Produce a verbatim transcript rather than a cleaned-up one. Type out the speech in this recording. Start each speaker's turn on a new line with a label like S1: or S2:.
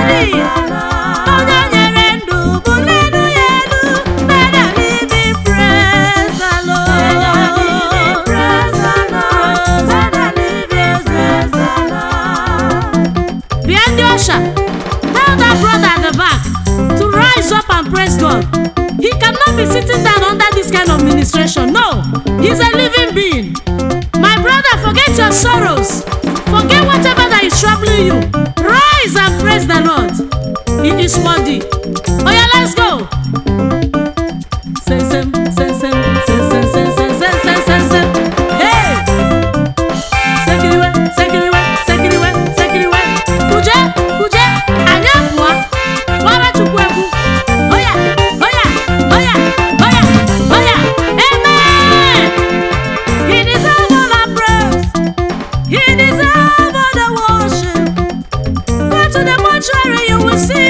S1: Tell that brother at the back to rise up and praise God. He cannot be sitting down under this kind of ministration. No, he's a living being. My brother, forget your sorrows. Forget whatever that is troubling you. Rise and praise the Lord in his body. Oh yeah, let's go. Say sem, say sem, say sem, say sem, say sem, say sem. Hey! Sekiriwe, sekiriwe, sekiriwe, sekiriwe. Kuje, kuje, anyapwa. Wara chukwebu. Oh yeah, oh yeah, oh yeah, oh yeah, oh yeah. Amen. He deserves all our praise. He deserves all the worship. Go to the mortuary, you will see.